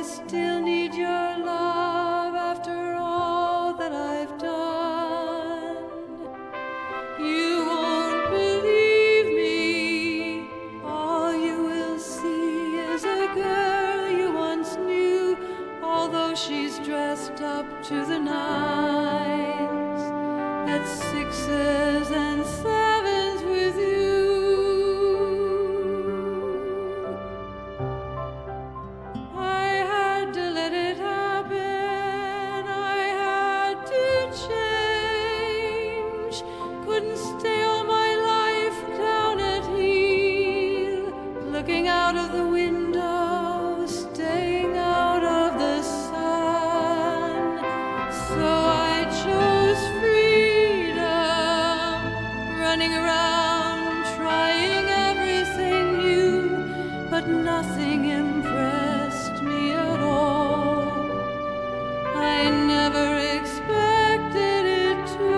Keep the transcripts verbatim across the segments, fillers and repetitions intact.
I still need your love after all that I've done. You won't believe me. All you will see is a girl you once knew, although she's dressed up to the nines at sixes and sevens with you. I had to let it happen. I had to change. Couldn't stay all my life down at heel, looking out of the window, staying out of the sun. So I chose freedom, running around, trying everything new, but nothing impressed me at all. I never expected it to.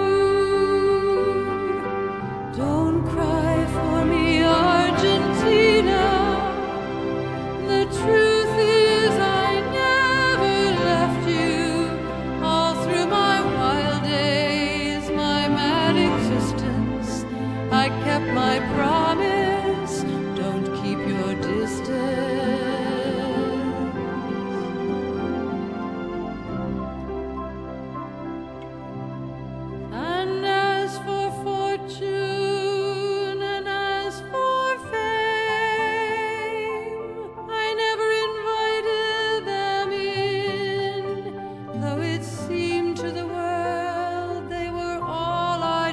Don't cry for me, Argentina. The truth is I never left you. All through my wild days, my mad existence, I kept my promise. Don't keep your distance. And as for fortune and as for fame, I never invited them in, though it seemed to the world they were all I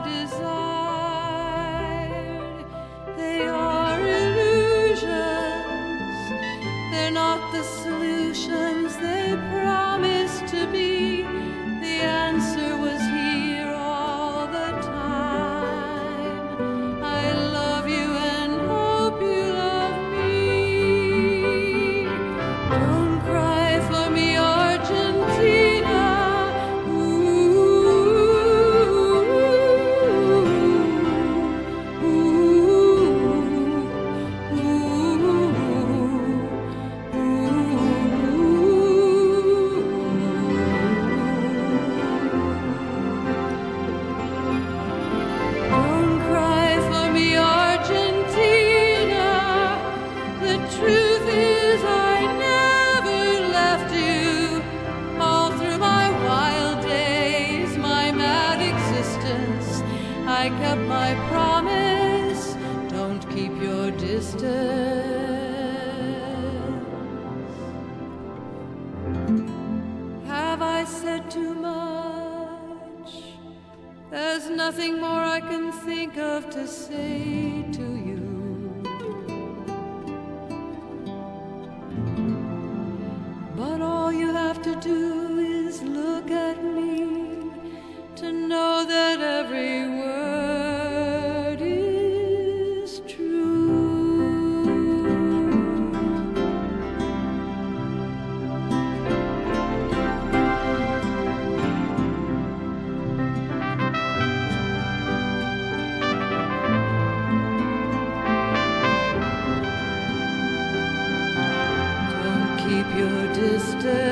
desired. They are illusions, they're not the solutions they promised to be. The answer was here all the time. I love you and hope you love me. Don't cry for me, Argentina. Ooh, ooh, Don't cry for me, Argentina. The truth is I never left you. All through my wild days, my mad existence, I kept my promise. Don't keep your distance. Have I said too much? There's nothing more I can think of to say to you. But all you have to do is look at me to know that every word is true. Don't keep your distance.